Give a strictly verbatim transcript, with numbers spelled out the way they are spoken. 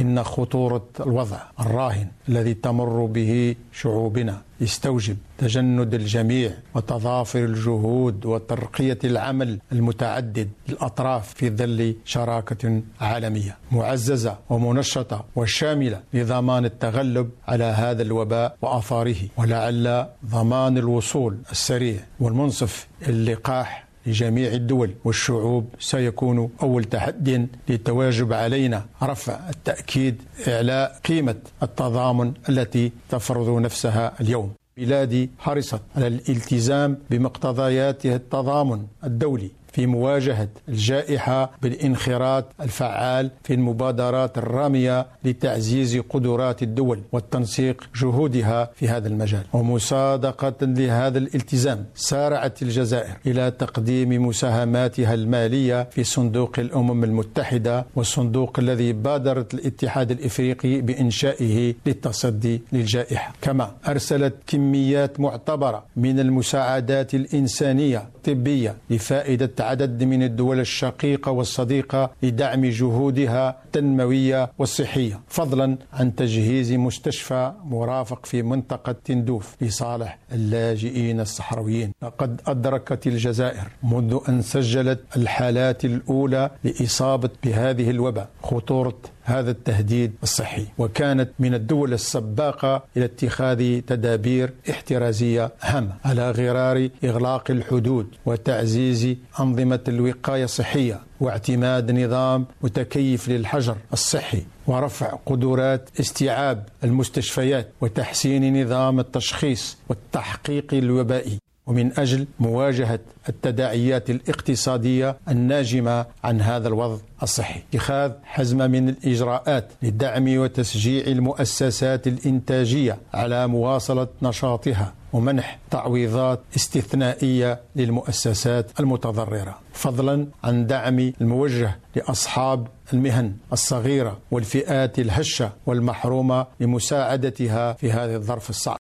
إن خطورة الوضع الراهن الذي تمر به شعوبنا يستوجب تجند الجميع وتضافر الجهود وترقية العمل المتعدد للأطراف في ظل شراكة عالمية معززة ومنشطة وشاملة لضمان التغلب على هذا الوباء وآثاره، ولعل ضمان الوصول السريع والمنصف اللقاح لجميع الدول والشعوب سيكون أول تحد للتواجب علينا رفع التأكيد إعلاء قيمة التضامن التي تفرض نفسها اليوم. بلادي حرصت على الالتزام بمقتضيات التضامن الدولي في مواجهة الجائحة بالانخراط الفعال في المبادرات الرامية لتعزيز قدرات الدول والتنسيق جهودها في هذا المجال. ومصادقة لهذا الالتزام سارعت الجزائر إلى تقديم مساهماتها المالية في صندوق الأمم المتحدة والصندوق الذي بادرت الاتحاد الإفريقي بإنشائه للتصدي للجائحة. كما أرسلت كميات معتبرة من المساعدات الإنسانية الطبية لفائدة عدد من الدول الشقيقة والصديقة لدعم جهودها التنموية والصحية، فضلا عن تجهيز مستشفى مرافق في منطقة تندوف لصالح اللاجئين الصحراويين. لقد أدركت الجزائر منذ أن سجلت الحالات الأولى لإصابة بهذه الوباء خطورة هذا التهديد الصحي، وكانت من الدول السباقة إلى اتخاذ تدابير احترازية هامة على غرار إغلاق الحدود وتعزيز أنظمة الوقاية الصحية واعتماد نظام متكيف للحجر الصحي ورفع قدرات استيعاب المستشفيات وتحسين نظام التشخيص والتحقيق الوبائي، ومن أجل مواجهة التداعيات الاقتصادية الناجمة عن هذا الوضع الصحي اتخاذ حزمة من الإجراءات لدعم وتشجيع المؤسسات الإنتاجية على مواصلة نشاطها ومنح تعويضات استثنائية للمؤسسات المتضررة، فضلا عن دعم الموجه لأصحاب المهن الصغيرة والفئات الهشة والمحرومة لمساعدتها في هذا الظرف الصعب.